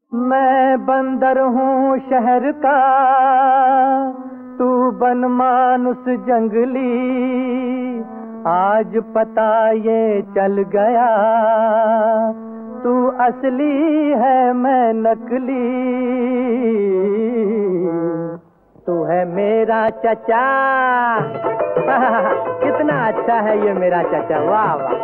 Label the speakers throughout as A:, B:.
A: मैं बंदर हूँ शहर का, तू बनमानुस जंगली। आज पता ये चल गया, तू असली है मैं नकली। तू है मेरा चचा। कितना अच्छा है ये मेरा चचा, वाह वाह।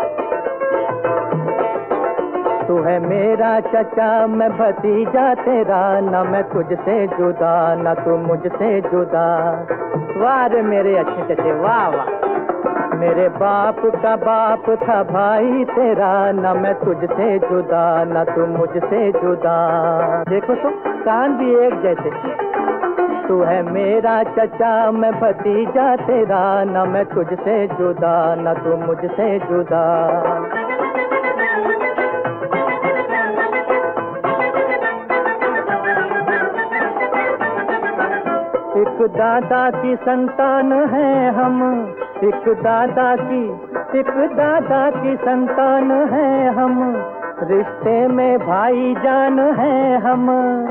A: तू है मेरा चचा, मैं भतीजा तेरा, ना मैं तुझसे जुदा, ना तू मुझसे जुदा। वाह रे मेरे अच्छे चचे, वाह वाह। मेरे बाप का बाप था भाई तेरा, ना मैं तुझसे जुदा, ना तू मुझसे जुदा। देखो तो कान भी एक जैसे। तू है मेरा चचा, मैं भतीजा तेरा, ना मैं तुझसे जुदा, ना तू मुझसे जुदा। एक दादा की संतान है हम, एक दादा की संतान है हम, रिश्ते में भाईजान है हम।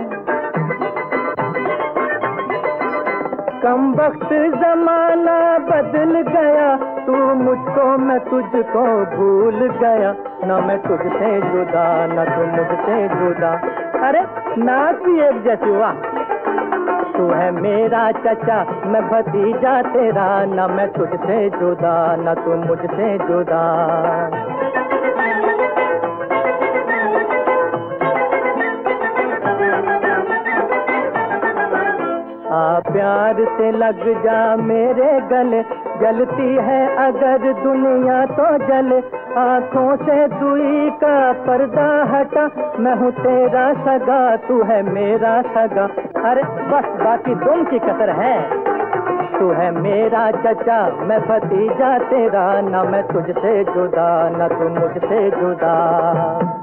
A: कम वक्त जमाना बदल गया, तू मुझको मैं तुझको भूल गया, ना मैं तुझसे जुदा, ना तू मुझसे जुदा। अरे नाच भी एक जैसी, वाह। तू है मेरा चचा, मैं भतीजा तेरा, ना मैं तुझसे जुदा, ना तू मुझसे जुदा। आ प्यार से लग जा मेरे गले, जलती है अगर दुनिया तो जले। आँखों से दुई का पर्दा हटा, मैं हूँ तेरा सगा, तू है मेरा सगा। अरे बस बाकी तुम की कसर है। तू है मेरा चचा, मैं भतीजा तेरा, ना मैं तुझसे जुदा, ना तू मुझसे जुदा।